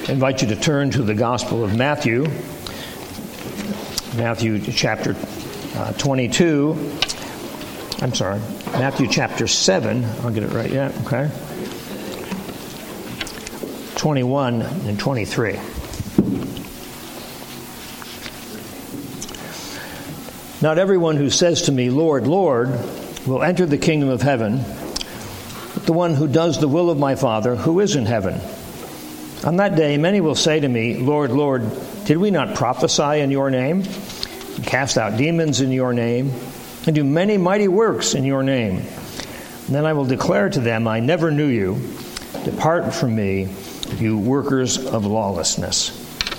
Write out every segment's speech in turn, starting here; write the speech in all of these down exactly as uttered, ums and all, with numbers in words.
invite you to turn to the Gospel of Matthew, Matthew chapter uh, twenty-two. I'm sorry, Matthew chapter seven. I'll get it right yet, okay? twenty-one and twenty-three. Not everyone who says to me, Lord, Lord, will enter the kingdom of heaven, but the one who does the will of my Father who is in heaven. On that day, many will say to me, Lord, Lord, did we not prophesy in your name, and cast out demons in your name, and do many mighty works in your name? And then I will declare to them, I never knew you. Depart from me, you workers of lawlessness.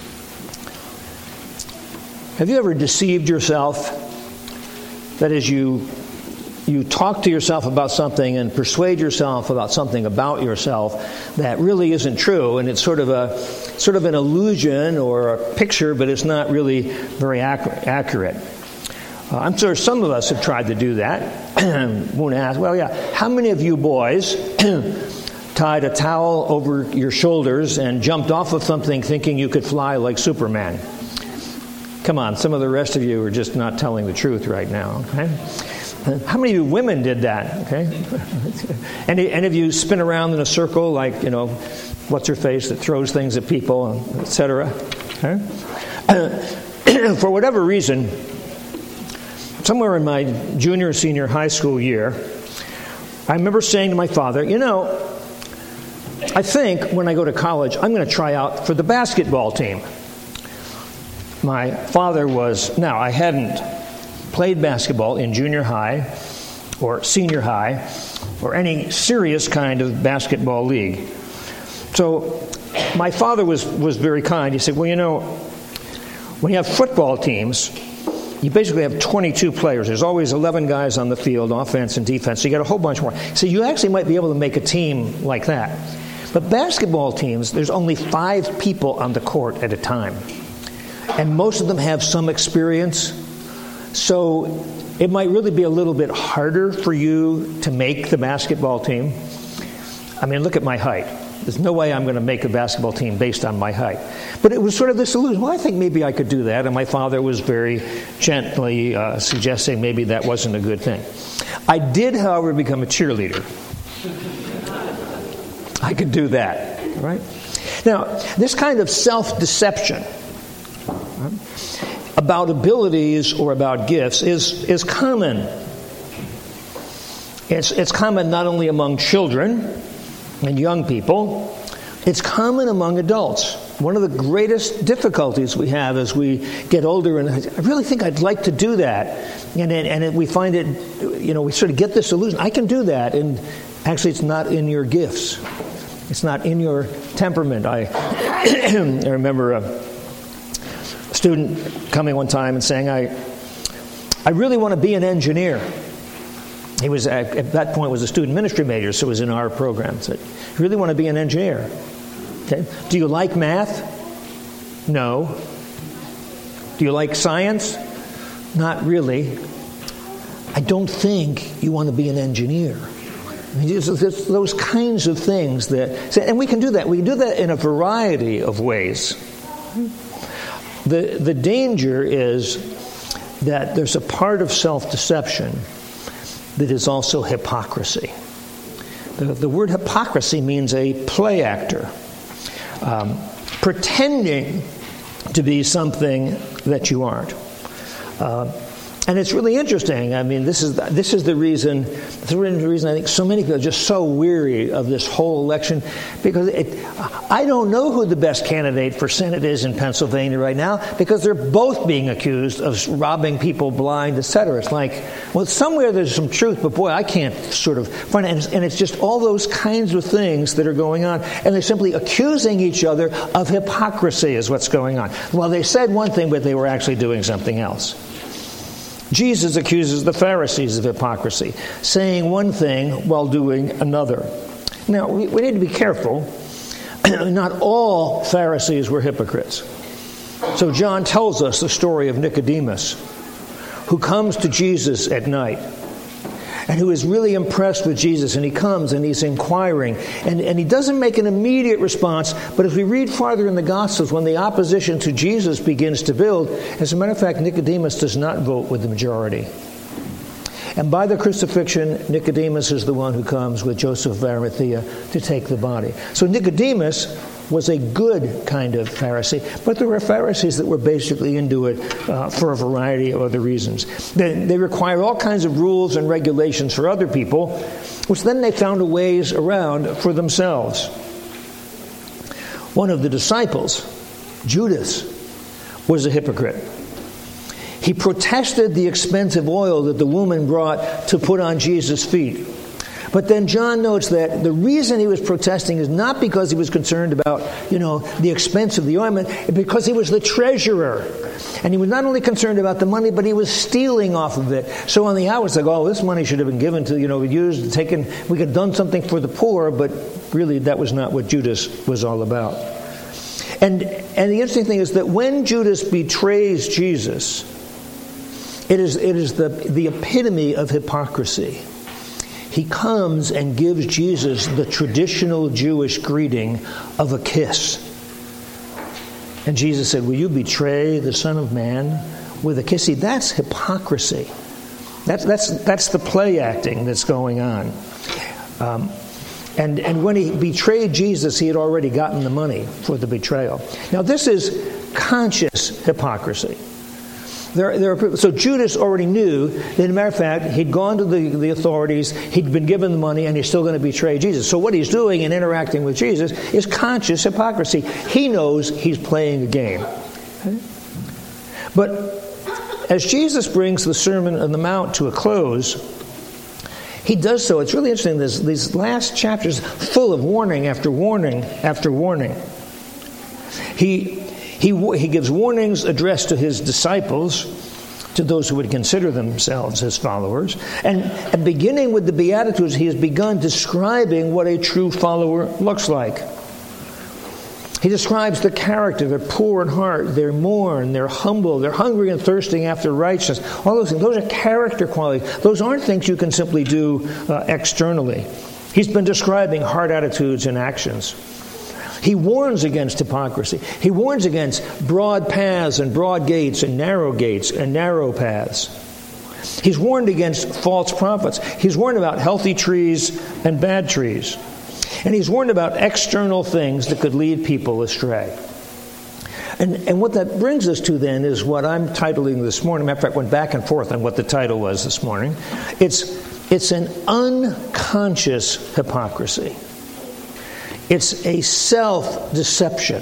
Have you ever deceived yourself? That is, you you talk to yourself about something and persuade yourself about something about yourself that really isn't true, and it's sort of a sort of an illusion or a picture, but it's not really very ac- accurate. Uh, I'm sure some of us have tried to do that. Won't ask, well, yeah, how many of you boys tied a towel over your shoulders and jumped off of something thinking you could fly like Superman? Come on, some of the rest of you are just not telling the truth right now, okay? How many of you women did that, okay? Any, any of you spin around in a circle like, you know, what's her face that throws things at people, et cetera? Okay? For whatever reason, somewhere in my junior, senior high school year, I remember saying to my father, you know, I think when I go to college, I'm going to try out for the basketball team. My father was, now I hadn't played basketball in junior high or senior high or any serious kind of basketball league. So my father was, was very kind. He said, well, you know, when you have football teams, you basically have twenty-two players. There's always eleven guys on the field, offense and defense. So you got a whole bunch more. So you actually might be able to make a team like that. But basketball teams, there's only five people on the court at a time. And most of them have some experience. So it might really be a little bit harder for you to make the basketball team. I mean, look at my height. There's no way I'm going to make a basketball team based on my height. But it was sort of this illusion. Well, I think maybe I could do that. And my father was very gently uh, suggesting maybe that wasn't a good thing. I did, however, become a cheerleader. I could do that, right? Now, this kind of self-deception about abilities or about gifts is, is common. It's, it's common not only among children and young people, it's common among adults. One of the greatest difficulties we have as we get older, and I really think I'd like to do that, and it, and it, we find it, you know, we sort of get this illusion, I can do that, and actually it's not in your gifts. It's not in your temperament. I, I remember a student coming one time and saying, I I really want to be an engineer. He was, at, at that point, was a student ministry major, so it was in our program. So, I really want to be an engineer. Okay. Do you like math? No. Do you like science? Not really. I don't think you want to be an engineer. I mean, it's those kinds of things that, and we can do that. We can do that in a variety of ways. The the danger is that there's a part of self-deception that is also hypocrisy. The, the word hypocrisy means a play actor, um, pretending to be something that you aren't. Uh, And it's really interesting. I mean, this is this is the reason. This is the reason I think so many people are just so weary of this whole election, because it, I don't know who the best candidate for Senate is in Pennsylvania right now, because they're both being accused of robbing people blind, et cetera. It's like, well, somewhere there's some truth, but boy, I can't sort of find it. And it's just all those kinds of things that are going on, and they're simply accusing each other of hypocrisy is what's going on. Well, they said one thing, but they were actually doing something else. Jesus accuses the Pharisees of hypocrisy, saying one thing while doing another. Now, we, we need to be careful. Not all Pharisees were hypocrites. So John tells us the story of Nicodemus, who comes to Jesus at night. and who is really impressed with Jesus, and he comes and he's inquiring, and, and he doesn't make an immediate response, but as we read farther in the Gospels, when the opposition to Jesus begins to build, as a matter of fact, Nicodemus does not vote with the majority. And by the crucifixion, Nicodemus is the one who comes with Joseph of Arimathea to take the body. So Nicodemus was a good kind of Pharisee, but there were Pharisees that were basically into it uh, for a variety of other reasons. They, they require all kinds of rules and regulations for other people, which then they found a ways around for themselves. One of the disciples, Judas, was a hypocrite. He protested the expensive oil that the woman brought to put on Jesus' feet. But then John notes that the reason he was protesting is not because he was concerned about, you know, the expense of the ointment, but because he was the treasurer. And he was not only concerned about the money, but he was stealing off of it. So on the hour, it's like, oh, this money should have been given to, you know, used, taken, we could have done something for the poor, but really that was not what Judas was all about. And, and the interesting thing is that when Judas betrays Jesus, it is, it is the, the epitome of hypocrisy. He comes and gives Jesus the traditional Jewish greeting of a kiss. And Jesus said, will you betray the Son of Man with a kiss? See, that's hypocrisy. That's, that's, that's the play acting that's going on. Um, and, and when he betrayed Jesus, he had already gotten the money for the betrayal. Now, this is conscious hypocrisy. There, there are, so Judas already knew that, as a matter of fact, he'd gone to the, the authorities, he'd been given the money, and he's still going to betray Jesus. So what he's doing in interacting with Jesus is conscious hypocrisy. He knows he's playing a game. Okay? But as Jesus brings the Sermon on the Mount to a close, he does so. It's really interesting, this, these last chapters full of warning after warning after warning. He... He, he gives warnings addressed to his disciples, to those who would consider themselves his followers. And, and beginning with the Beatitudes, he has begun describing what a true follower looks like. He describes the character. They're poor in heart, they're mourn, they're humble, they're hungry and thirsting after righteousness. All those things, those are character qualities. Those aren't things you can simply do uh, externally. He's been describing heart attitudes and actions. He warns against hypocrisy. He warns against broad paths and broad gates and narrow gates and narrow paths. He's warned against false prophets. He's warned about healthy trees and bad trees. And he's warned about external things that could lead people astray. And, and what that brings us to then is what I'm titling this morning. Matter of fact, I went back and forth on what the title was this morning. It's, it's an unconscious hypocrisy. It's a self-deception.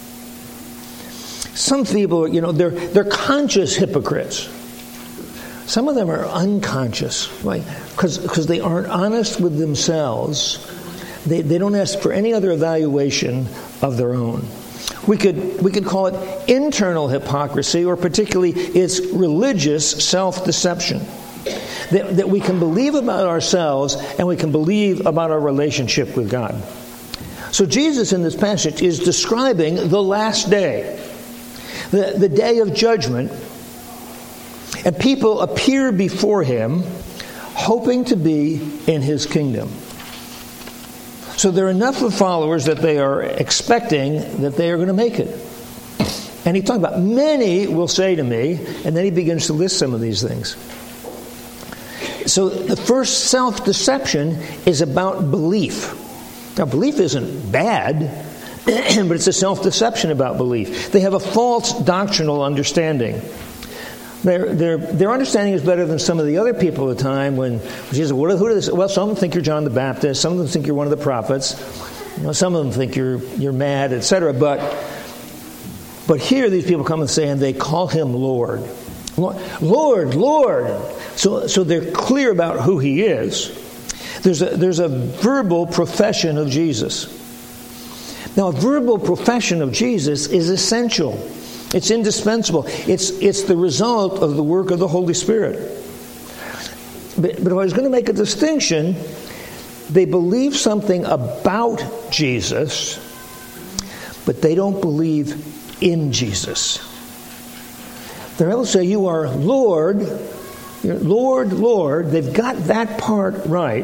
Some people, you know, they're they're conscious hypocrites. Some of them are unconscious, right? Because because they aren't honest with themselves. They they don't ask for any other evaluation of their own. We could we could call it internal hypocrisy, or particularly it's religious self-deception. That, that we can believe about ourselves and we can believe about our relationship with God. So Jesus in this passage is describing the last day, the, the day of judgment, and people appear before him hoping to be in his kingdom. So there are enough of followers that they are expecting that they are going to make it. And he talks about many will say to me, and then he begins to list some of these things. So the first self-deception is about belief. Now, belief isn't bad, but it's a self-deception about belief. They have a false doctrinal understanding. Their, their, their understanding is better than some of the other people at the time when Jesus, what, who do they say? Well, some of them think you're John the Baptist, some of them think you're one of the prophets, you know, some of them think you're you're mad, et cetera. But, but here these people come and say, and they call him Lord. Lord, Lord. So, so they're clear about who he is. There's a, there's a verbal profession of Jesus. Now, a verbal profession of Jesus is essential. It's indispensable. It's, it's the result of the work of the Holy Spirit. But, but if I was going to make a distinction, they believe something about Jesus, but they don't believe in Jesus. They're able to say, you are Lord, You know, Lord, Lord, they've got that part right,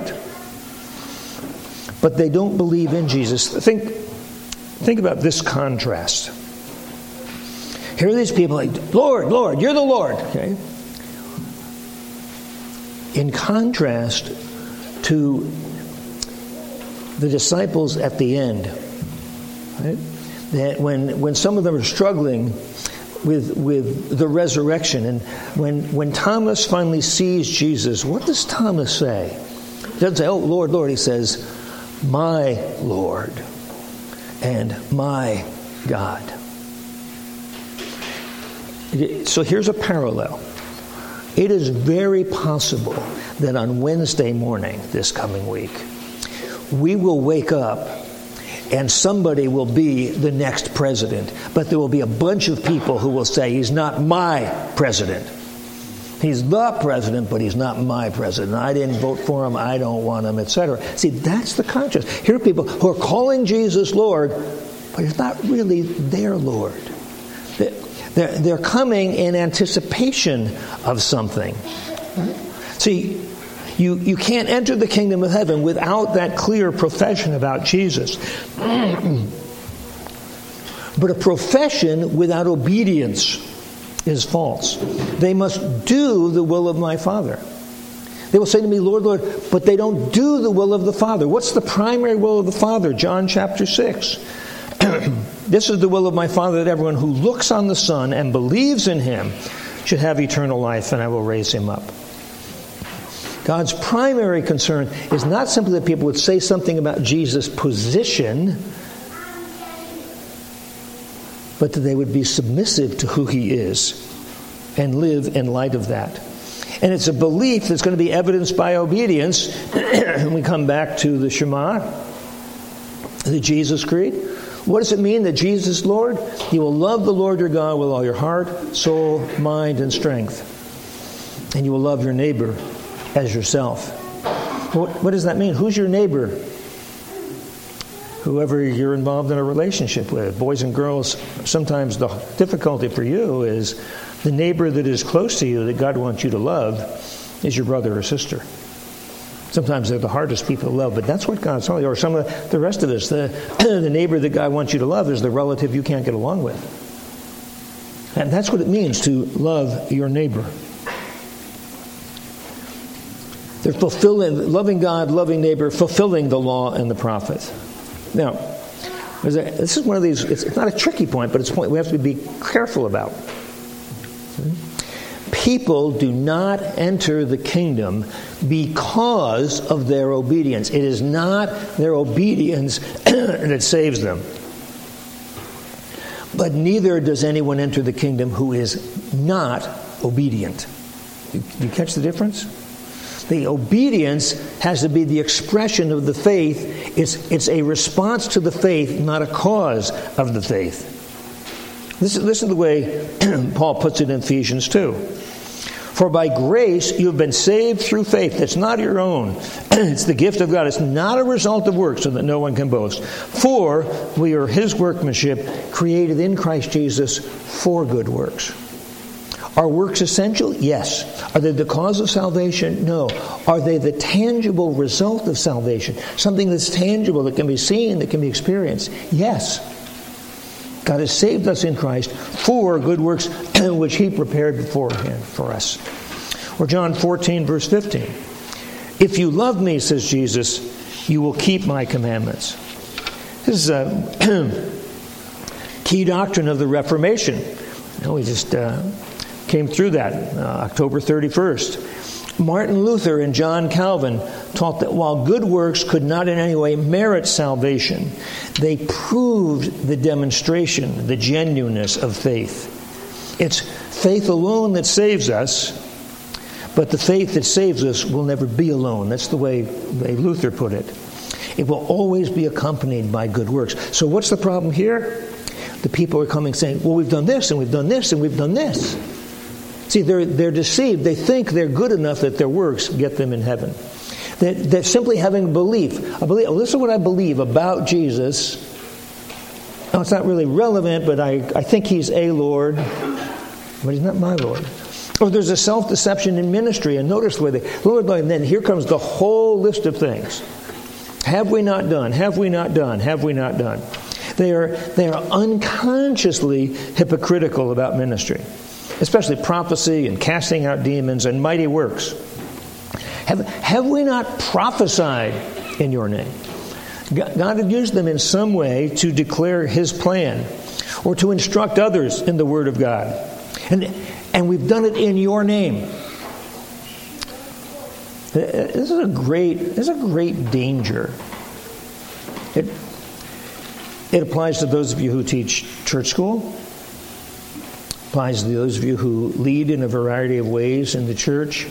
but they don't believe in Jesus. Think, think about this contrast. Here are these people like, Lord, Lord, you're the Lord. Okay? In contrast to the disciples at the end, right? That when when some of them are struggling with with the resurrection, and when when Thomas finally sees Jesus, what does Thomas say? He doesn't say, "Oh, Lord, Lord." He says, "My Lord and my God." So here's a parallel. It is very possible that on Wednesday morning this coming week, we will wake up and somebody will be the next president. But there will be a bunch of people who will say, he's not my president. He's the president, but he's not my president. I didn't vote for him. I don't want him, et cetera. See, that's the contrast. Here are people who are calling Jesus Lord, but he's not really their Lord. They're, they're coming in anticipation of something. See, you, you can't enter the kingdom of heaven without that clear profession about Jesus. But a profession without obedience is false. They must do the will of my Father. They will say to me, Lord, Lord, but they don't do the will of the Father. What's the primary will of the Father? John chapter six. This is the will of my Father, that everyone who looks on the Son and believes in him should have eternal life, and I will raise him up. God's primary concern is not simply that people would say something about Jesus' position, but that they would be submissive to who he is and live in light of that. And it's a belief that's going to be evidenced by obedience. And we come back to the Shema, the Jesus Creed. What does it mean that Jesus is Lord? You will love the Lord your God with all your heart, soul, mind, and strength. And you will love your neighbor as yourself. What, what does that mean? Who's your neighbor? Whoever you're involved in a relationship with. Boys and girls, sometimes the difficulty for you is the neighbor that is close to you that God wants you to love is your brother or sister. Sometimes they're the hardest people to love, but that's what God's telling you. Or some of the rest of us, the, the neighbor that God wants you to love is the relative you can't get along with. And that's what it means to love your neighbor. They're fulfilling, loving God, loving neighbor, fulfilling the law and the prophets. Now, this is one of these, it's not a tricky point, but it's a point we have to be careful about. People do not enter the kingdom because of their obedience. It is not their obedience that saves them. But neither does anyone enter the kingdom who is not obedient. Do you catch the difference? The obedience has to be the expression of the faith. It's, it's a response to the faith, not a cause of the faith. Listen, listen to the way Paul puts it in Ephesians two. For by grace you have been saved through faith. That's not your own. It's the gift of God. It's not a result of works, so that no one can boast. For we are his workmanship, created in Christ Jesus for good works. Are works essential? Yes. Are they the cause of salvation? No. Are they the tangible result of salvation? Something that's tangible, that can be seen, that can be experienced? Yes. God has saved us in Christ for good works which he prepared beforehand for us. Or John fourteen, verse fifteen. If you love me, says Jesus, you will keep my commandments. This is a key doctrine of the Reformation. You know, we just uh, came through that uh, October thirty-first. Martin Luther and John Calvin taught that while good works could not in any way merit salvation, they proved the demonstration, the genuineness of faith. It's faith alone that saves us, but the faith that saves us will never be alone. That's the way, way Luther put it. It will always be accompanied by good works. So what's the problem here? The people are coming saying, well, we've done this, and we've done this, and we've done this. See, they're, they're deceived. They think they're good enough that their works get them in heaven. That, that simply having belief. I believe, oh, this is what I believe about Jesus. No, it's not really relevant, but I, I think he's a Lord. But he's not my Lord. Or there's a self-deception in ministry. And notice where they, Lord, and then here comes the whole list of things. Have we not done? Have we not done? Have we not done? They are, they are unconsciously hypocritical about ministry, especially prophecy and casting out demons and mighty works. Have, have we not prophesied in your name? God had used them in some way to declare His plan or to instruct others in the Word of God. And, and we've done it in your name. This is a great, this is a great danger. It, it applies to those of you who teach church school. It applies to those of you who lead in a variety of ways in the church.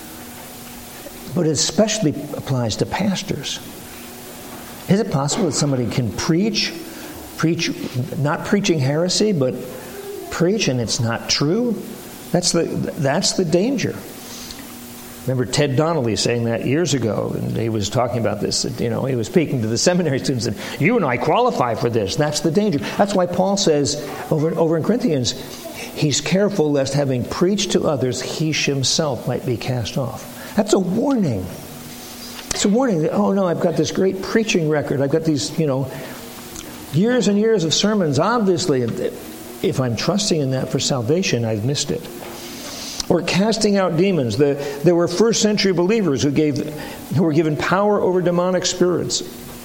But it especially applies to pastors. Is it possible that somebody can preach, preach, not preaching heresy, but preach and it's not true? That's the that's the danger. Remember Ted Donnelly saying that years ago, and he was talking about this. You know, he was speaking to the seminary students, and you and I qualify for this. That's the danger. That's why Paul says over over in Corinthians, he's careful lest having preached to others, he himself might be cast off. That's a warning. It's a warning that, oh no, I've got this great preaching record. I've got these, you know, years and years of sermons. Obviously, if I'm trusting in that for salvation, I've missed it. Or casting out demons. The, there were first century believers who gave, who were given power over demonic spirits.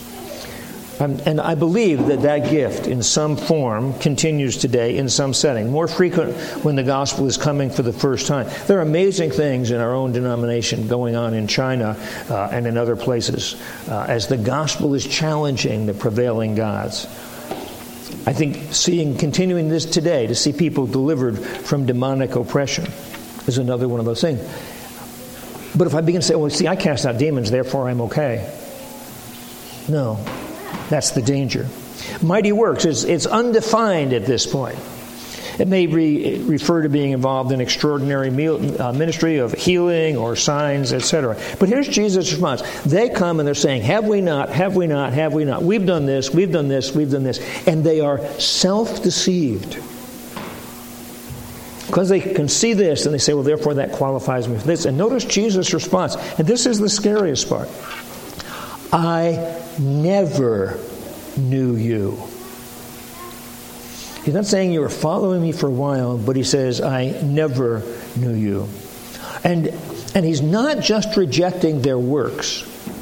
Um, and I believe that that gift in some form continues today in some setting. More frequent when the gospel is coming for the first time. There are amazing things in our own denomination going on in China uh, and in other places uh, as the gospel is challenging the prevailing gods. I think seeing, continuing this today, to see people delivered from demonic oppression is another one of those things. But if I begin to say, well, see, I cast out demons, therefore I'm okay. No. That's the danger. Mighty works, is it's undefined at this point. It may re, refer to being involved in extraordinary meal, uh, ministry of healing or signs, et cetera. But here's Jesus' response. They come and they're saying, have we not, have we not, have we not? We've done this, we've done this, we've done this. And they are self-deceived. Because they can see this and they say, well, therefore that qualifies me for this. And notice Jesus' response. And this is the scariest part. I never knew you. He's not saying you were following me for a while, but he says, I never knew you. And, and he's not just rejecting their works.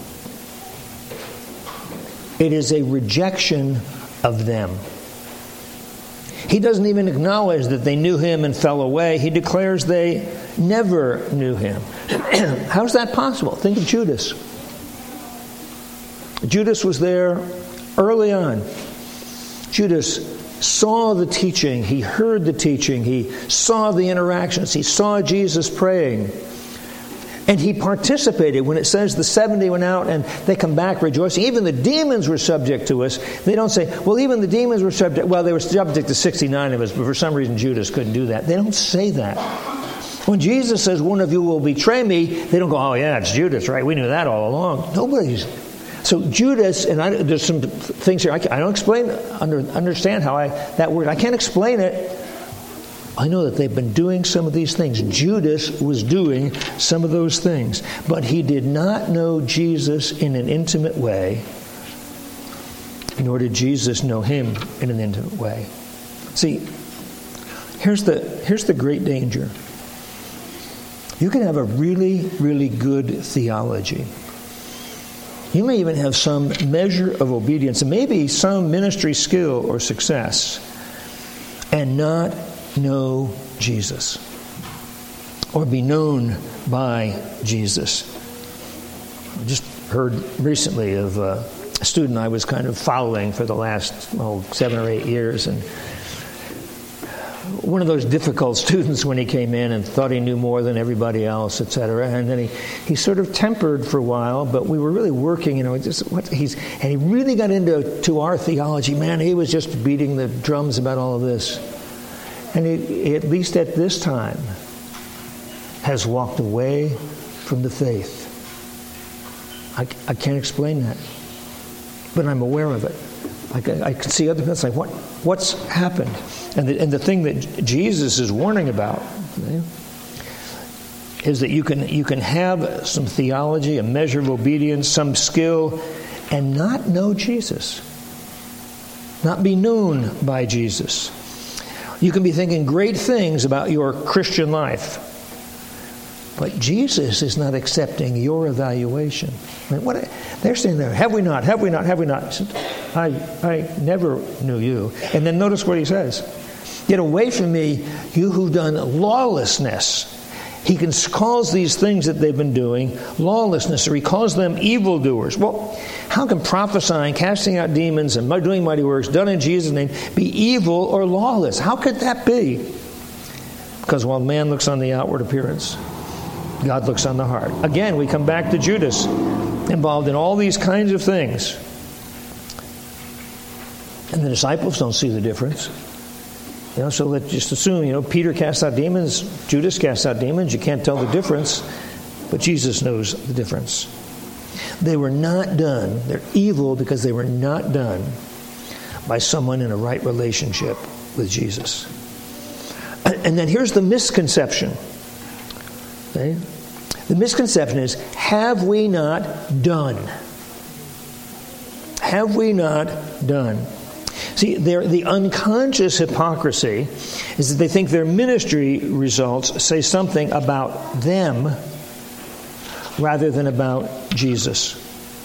It is a rejection of them. He doesn't even acknowledge that they knew him and fell away. He declares they never knew him. How's that possible? Think of Judas. Judas was there early on. Judas saw the teaching. He heard the teaching. He saw the interactions. He saw Jesus praying. And he participated. When it says the seventy went out and they come back rejoicing, even the demons were subject to us. They don't say, well, even the demons were subject. Well, they were subject to sixty-nine of us, but for some reason Judas couldn't do that. They don't say that. When Jesus says, one of you will betray me, they don't go, oh yeah, it's Judas, right? We knew that all along. Nobody's... So Judas, and I, there's some things here, I, I don't explain, under, understand how I, that word, I can't explain it. I know that they've been doing some of these things. Judas was doing some of those things. But he did not know Jesus in an intimate way, nor did Jesus know him in an intimate way. See, here's the, here's the great danger. You can have a really, really good theology. You may even have some measure of obedience and maybe some ministry skill or success and not know Jesus or be known by Jesus. I just heard recently of a student I was kind of following for the last oh, seven or eight years, and one of those difficult students when he came in and thought he knew more than everybody else, et cetera. And then he, he sort of tempered for a while, but we were really working, you know, just what he's, and he really got into to our theology. Man, he was just beating the drums about all of this. And he, at least at this time, has walked away from the faith. I, I can't explain that, but I'm aware of it. I, I can see other things like, what, what's happened? And the, and the thing that Jesus is warning about, is that you can you can have some theology, a measure of obedience, some skill, and not know Jesus. Not be known by Jesus. You can be thinking great things about your Christian life, but Jesus is not accepting your evaluation. I mean, what, they're saying there, have we not, have we not, have we not? I, I never knew you. And then notice what he says. Get away from me, you who've done lawlessness. He can, calls these things that they've been doing lawlessness, or he calls them evildoers. Well, how can prophesying, casting out demons, and doing mighty works done in Jesus' name be evil or lawless? How could that be? Because while man looks on the outward appearance, God looks on the heart. Again, we come back to Judas, involved in all these kinds of things. And the disciples don't see the difference. You know, so let's just assume, you know, Peter casts out demons, Judas casts out demons. You can't tell the difference, but Jesus knows the difference. They were not done. They're evil because they were not done by someone in a right relationship with Jesus. And then here's the misconception. Okay? The misconception is, have we not done? Have we not done? See, the unconscious hypocrisy is that they think their ministry results say something about them rather than about Jesus.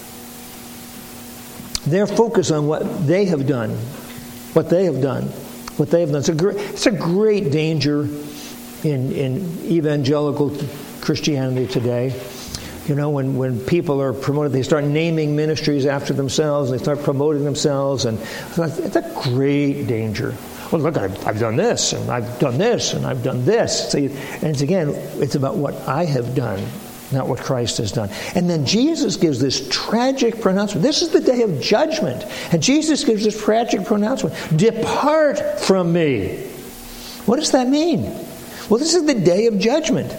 They're focused on what they have done, what they have done, what they have done. It's a great, it's a great danger in, in evangelical Christianity today. You know, when, when people are promoted, they start naming ministries after themselves, they start promoting themselves, and it's a great danger. Well, look, I've, I've done this, and I've done this, and I've done this. See, and it's, again, it's about what I have done, not what Christ has done. And then Jesus gives this tragic pronouncement. This is the day of judgment. And Jesus gives this tragic pronouncement. Depart from me. What does that mean? Well, this is the day of judgment.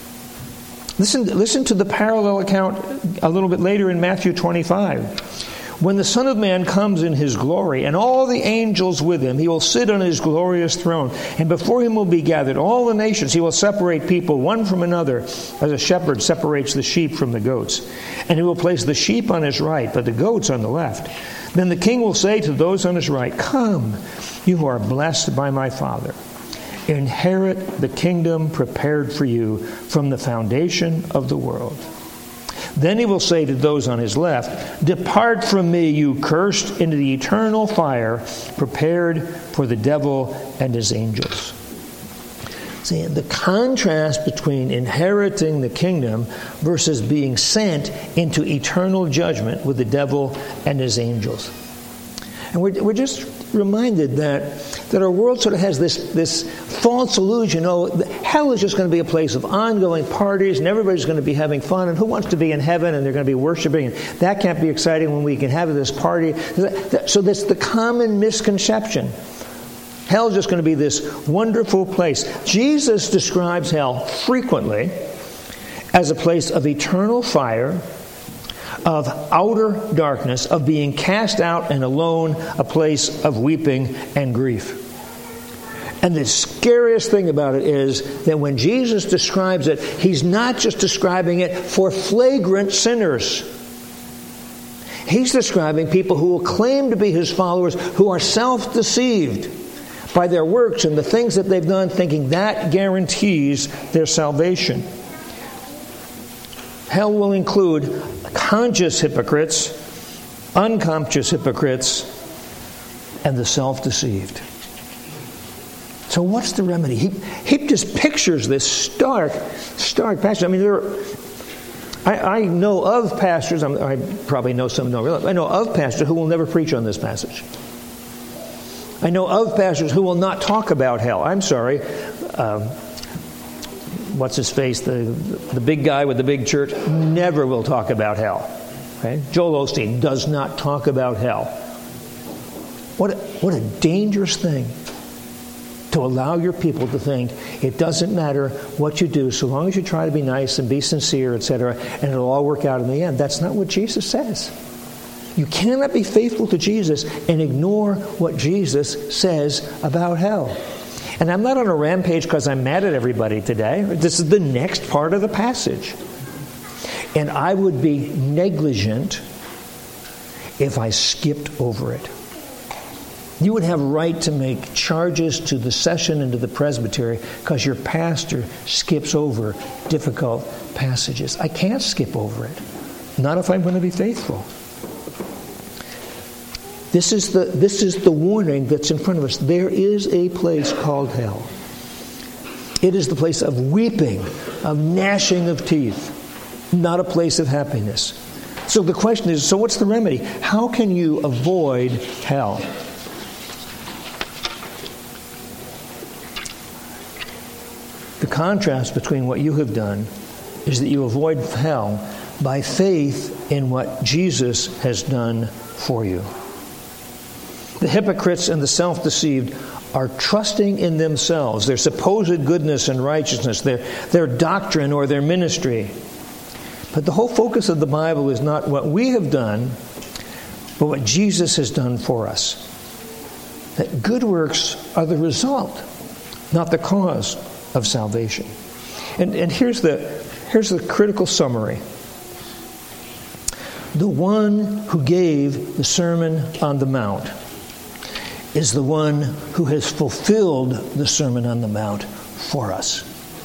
Listen, listen to the parallel account a little bit later in Matthew twenty-five. When the Son of Man comes in his glory, and all the angels with him, he will sit on his glorious throne. And before him will be gathered all the nations. He will separate people one from another, as a shepherd separates the sheep from the goats. And he will place the sheep on his right, but the goats on the left. Then the king will say to those on his right, come, you who are blessed by my Father. Inherit the kingdom prepared for you from the foundation of the world. Then he will say to those on his left, depart from me, you cursed, into the eternal fire prepared for the devil and his angels. See, the contrast between inheriting the kingdom versus being sent into eternal judgment with the devil and his angels. And we're, we're just reminded that, that our world sort of has this, this false illusion, oh, hell is just going to be a place of ongoing parties and everybody's going to be having fun, and who wants to be in heaven and they're going to be worshiping, and that can't be exciting when we can have this party. So that's the common misconception. Hell is just going to be this wonderful place. Jesus describes hell frequently as a place of eternal fire, of outer darkness, of being cast out and alone, a place of weeping and grief. And the scariest thing about it is that when Jesus describes it, he's not just describing it for flagrant sinners. He's describing people who will claim to be his followers, who are self-deceived by their works and the things that they've done, thinking that guarantees their salvation. Hell will include conscious hypocrites, unconscious hypocrites, and the self-deceived. So what's the remedy? He, he just pictures this stark, stark passage. I mean, there are, I, I know of pastors, I'm, I probably know some don't realize, I know of pastors who will never preach on this passage. I know of pastors who will not talk about hell. I'm sorry. Um, what's his face? The, the big guy with the big church never will talk about hell. Okay? Joel Osteen does not talk about hell. What a, what a dangerous thing to allow your people to think it doesn't matter what you do so long as you try to be nice and be sincere, et cetera, and it'll all work out in the end. That's not what Jesus says. You cannot be faithful to Jesus and ignore what Jesus says about hell. And I'm not on a rampage because I'm mad at everybody today. This is the next part of the passage. And I would be negligent if I skipped over it. You would have right to make charges to the session and to the presbytery because your pastor skips over difficult passages. I can't skip over it. Not if I'm going to be faithful. This is the this is the warning that's in front of us. There is a place called hell. It is the place of weeping, of gnashing of teeth, not a place of happiness. So the question is, so what's the remedy? How can you avoid hell? The contrast between what you have done is that you avoid hell by faith in what Jesus has done for you. The hypocrites and the self-deceived are trusting in themselves, their supposed goodness and righteousness, their, their doctrine or their ministry. But the whole focus of the Bible is not what we have done, but what Jesus has done for us. That good works are the result, not the cause of salvation. And, and here's the, here's the critical summary. The one who gave the Sermon on the Mount is the one who has fulfilled the Sermon on the Mount for us.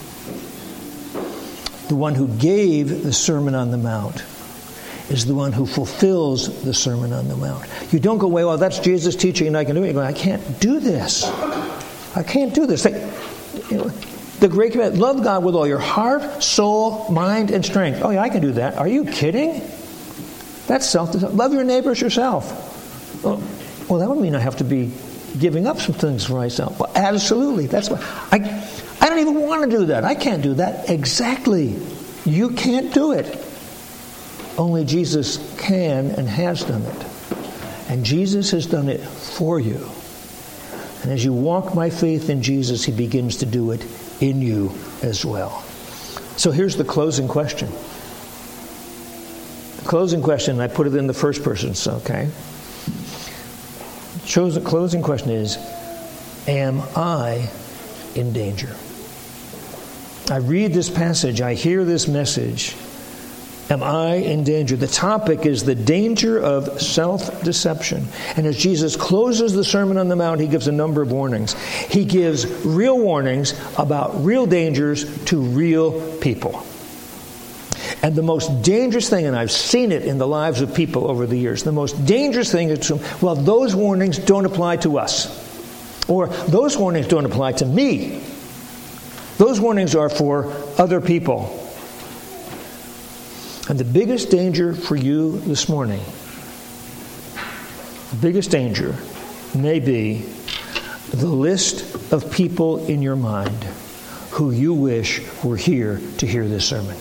The one who gave the Sermon on the Mount is the one who fulfills the Sermon on the Mount. You don't go away, well, that's Jesus' teaching and I can do it. You go, I can't do this. I can't do this. Like, you know, the great commandment, love God with all your heart, soul, mind, and strength. Oh, yeah, I can do that. Are you kidding? That's self-deception. Love your neighbors yourself. Oh, well, that would mean I have to be giving up some things for myself. Well, absolutely. That's what I. I don't even want to do that. I can't do that. Exactly. You can't do it. Only Jesus can and has done it. And Jesus has done it for you. And as you walk by faith in Jesus, He begins to do it in you as well. So here's the closing question. The closing question, I put it in the first person, so okay. The closing question is, am I in danger? I read this passage, I hear this message. Am I in danger? The topic is the danger of self-deception. And as Jesus closes the Sermon on the Mount, He gives a number of warnings. He gives real warnings about real dangers to real people. And the most dangerous thing, and I've seen it in the lives of people over the years, the most dangerous thing is to, well, those warnings don't apply to us. Or those warnings don't apply to me. Those warnings are for other people. And the biggest danger for you this morning, the biggest danger may be the list of people in your mind who you wish were here to hear this sermon.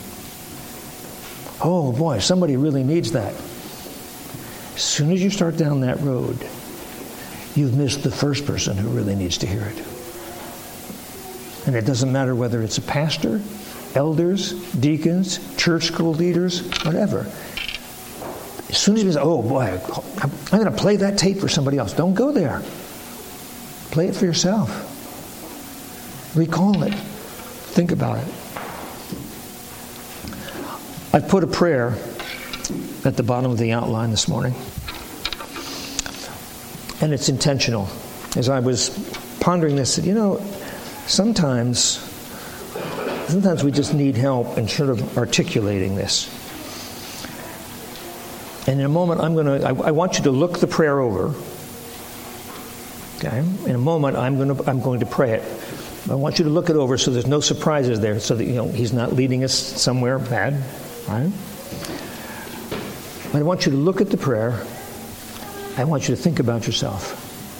Oh boy, somebody really needs that. As soon as you start down that road, you've missed the first person who really needs to hear it. And it doesn't matter whether it's a pastor, elders, deacons, church school leaders, whatever. As soon as you say, oh boy, I'm going to play that tape for somebody else. Don't go there. Play it for yourself. Recall it. Think about it. I've put a prayer at the bottom of the outline this morning. And it's intentional. As I was pondering this, you know, sometimes, sometimes we just need help in sort of articulating this. And in a moment, I'm going to, I, I want you to look the prayer over. Okay? In a moment, I'm going to, I'm going to pray it. I want you to look it over so there's no surprises there, so that, you know, He's not leading us somewhere bad. Right? But I want you to look at the prayer. I want you to think about yourself.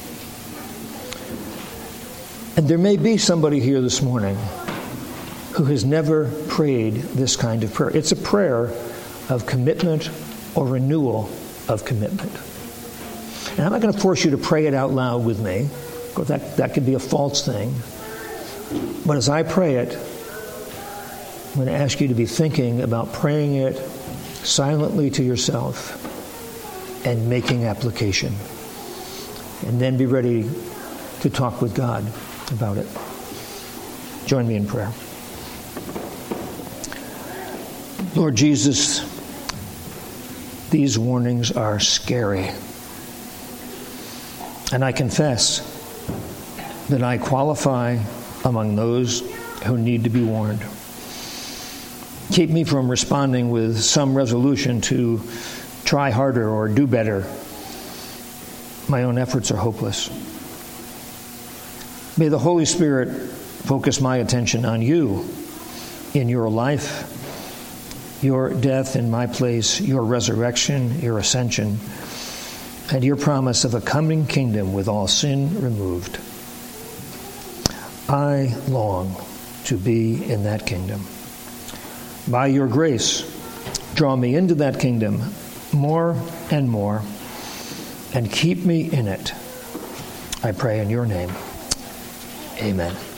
And there may be somebody here this morning who has never prayed this kind of prayer. It's a prayer of commitment or renewal of commitment. And I'm not going to force you to pray it out loud with me, because that, that could be a false thing. But as I pray it, I'm going to ask you to be thinking about praying it silently to yourself and making application. And then be ready to talk with God about it. Join me in prayer. Lord Jesus, these warnings are scary. And I confess that I qualify among those who need to be warned. Keep me from responding with some resolution to try harder or do better. My own efforts are hopeless. May the Holy Spirit focus my attention on you in your life, your death in my place, your resurrection, your ascension, and your promise of a coming kingdom with all sin removed. I long to be in that kingdom. By your grace, draw me into that kingdom more and more, and keep me in it. I pray in your name. Amen.